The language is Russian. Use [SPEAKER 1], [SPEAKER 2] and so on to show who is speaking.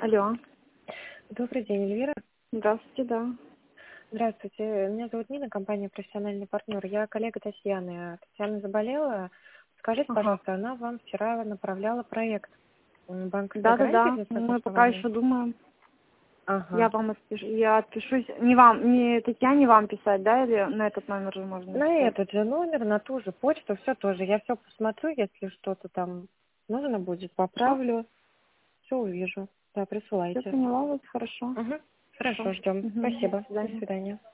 [SPEAKER 1] Алло.
[SPEAKER 2] Добрый день, Эльвира.
[SPEAKER 1] Здравствуйте, да.
[SPEAKER 2] Здравствуйте. Меня зовут Нина, компания «Профессиональный партнер». Я коллега Татьяны. Татьяна заболела. Скажите,
[SPEAKER 1] Ага.
[SPEAKER 2] пожалуйста, она вам вчера направляла проект банковской гарантии
[SPEAKER 1] Да-да-да.
[SPEAKER 2] для
[SPEAKER 1] Мы пока
[SPEAKER 2] согласования?
[SPEAKER 1] еще думаем. Я
[SPEAKER 2] Ага.
[SPEAKER 1] вам я отпишусь. Не вам, не Татьяне вам писать, да, или на этот номер же можно
[SPEAKER 2] На
[SPEAKER 1] написать?
[SPEAKER 2] этот же номер, на ту же почту, все тоже. Я все посмотрю, если что-то там нужно будет,
[SPEAKER 1] Все?
[SPEAKER 2] поправлю. Все увижу. Да,
[SPEAKER 1] Все
[SPEAKER 2] присылайте.
[SPEAKER 1] поняла вас, хорошо.
[SPEAKER 2] Угу.
[SPEAKER 1] Хорошо.
[SPEAKER 2] Хорошо, ждем.
[SPEAKER 1] Угу. До
[SPEAKER 2] Спасибо. До
[SPEAKER 1] свидания.
[SPEAKER 2] свидания.